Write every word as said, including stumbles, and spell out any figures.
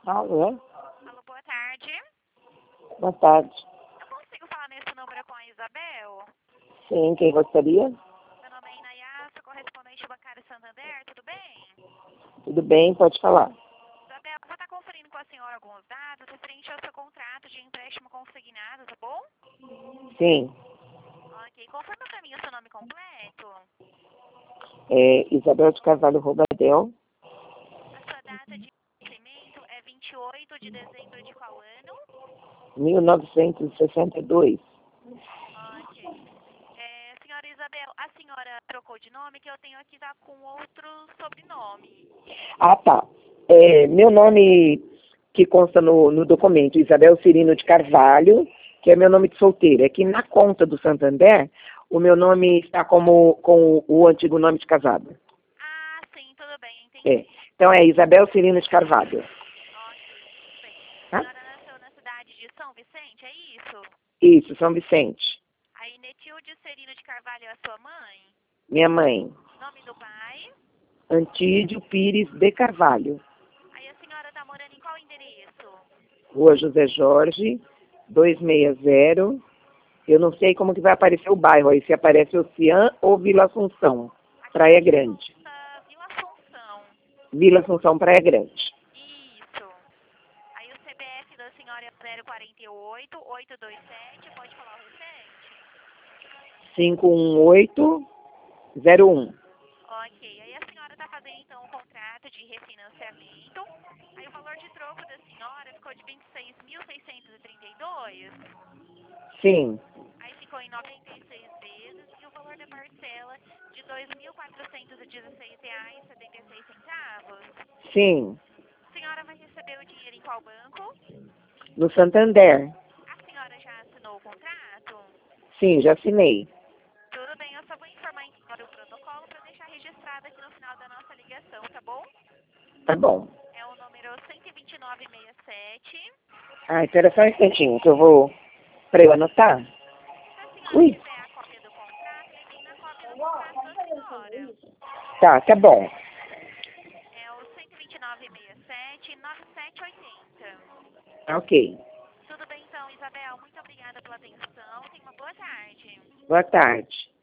Alô? Alô, boa tarde. Boa tarde. Eu consigo falar nesse número com a Isabel? Sim, quem gostaria? Meu nome é Inayá, sou correspondente bancário Santander, tudo bem? Tudo bem, pode falar. Isabel, eu vou estar conferindo com a senhora alguns dados referente ao seu contrato de empréstimo consignado, tá bom? Sim, Ok, confirma pra mim o seu nome completo, é Isabel de Carvalho Robadel, a sua data de nascimento é vinte e oito de dezembro de qual ano? mil novecentos e sessenta e dois. Ok. É, senhora Isabel, a senhora trocou de nome que eu tenho aqui tá com outro sobrenome. Ah, tá. É, meu nome que consta no, no documento, Isabel Cirino de Carvalho, que é meu nome de solteira. É que na conta do Santander, o meu nome está como com o antigo nome de casada. Ah, sim, tudo bem, É. entendi. Então é Isabel Cirino de Carvalho. Ok, tudo bem. A Tá? senhora nasceu na cidade de São Vicente, é isso? Isso, São Vicente. Aí Netilde Serino de Carvalho é a sua mãe? Minha mãe, Nome do pai? Antídio Pires de Carvalho. Aí a senhora tá morando em qual endereço? Rua José Jorge, duzentos e sessenta. Eu não sei como que vai aparecer o bairro aí, se aparece Ocean ou Vila Assunção, Aqui Praia me Grande. consta Vila Assunção. Vila Assunção, Praia Grande. Isso. Aí o C B F da senhora é zero quatro oito, oito dois sete, pode falar o restante? cinco um oito zero um. Ok, aí a senhora está fazendo então um contrato de refinanciamento. Aí o valor de troco da senhora ficou de vinte e seis mil seiscentos e trinta e dois. Sim, Aí ficou em noventa e seis vezes e o valor da parcela de dois mil quatrocentos e dezesseis reais e setenta e seis centavos. sim. A senhora vai receber o dinheiro em qual banco? No Santander. A senhora já assinou o contrato? Sim, já assinei. Tudo bem, eu só vou informar agora o protocolo para deixar registrado aqui no final da nossa ligação, tá bom? Tá bom. É o número cento e vinte e nove sessenta e sete. Ah, espera só um instantinho que eu vou para eu anotar. Se a senhora Ui, quiser a cópia do contrato, ele vem na cópia do contrato da senhora. tá, tá bom. É o cento e vinte e nove sessenta e sete, nove sete oitenta. Ok. Tudo bem então, Isabel? Muito obrigada pela atenção. Tenha uma boa tarde. Boa tarde.